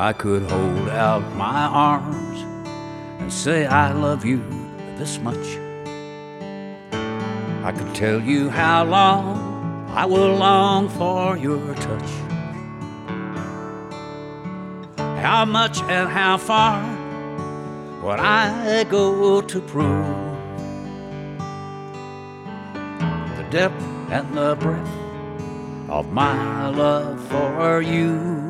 I could hold out my arms and say I love you this much, I could tell you how long I will long for your touch, how much and how far would I go to prove the depth and the breadth of my love for you.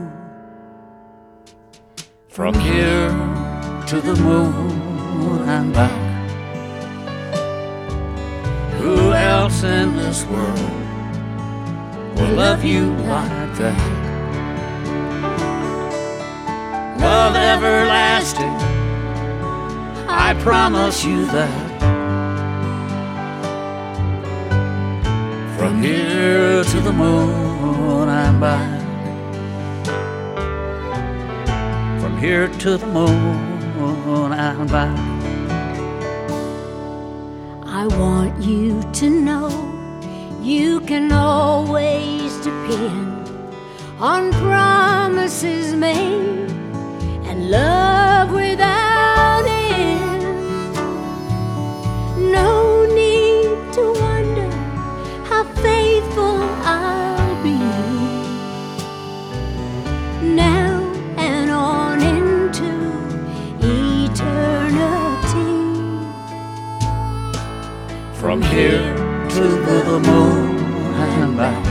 From here to the moon and back, who else in this world will love you like that? Love everlasting, I promise you that. From here to the moon and back, from here to the moon and back. I want you to know you can always depend on promises made and love without end. No need to wonder how faithful I'll be now and on into eternity. From here to the moon and back,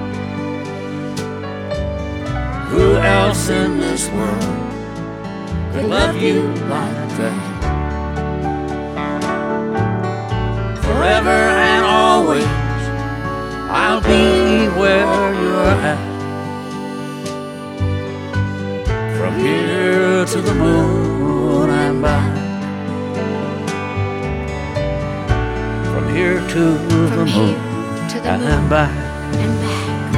who else in this world could love you like that? Forever and always I'll be where you're at. From here to the moon and back, from here to the moon and back. And back.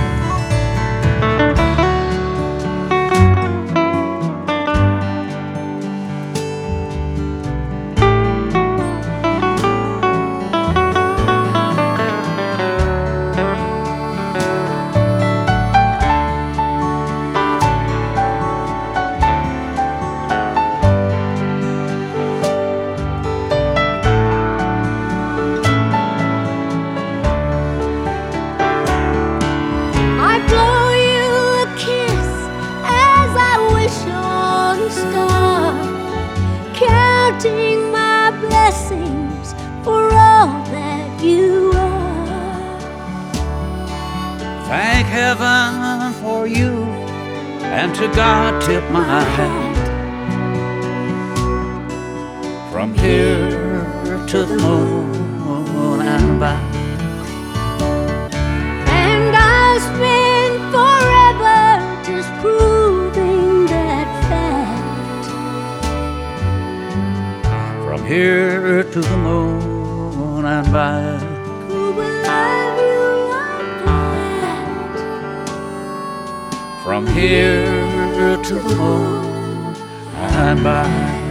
Counting my blessings for all that you are. Thank heaven for you, and to God tip my hat. From here to the moon and back, and I'll spend forever just proving that fact. from here to the moon and back. Who will love you like that? From here to the moon and back.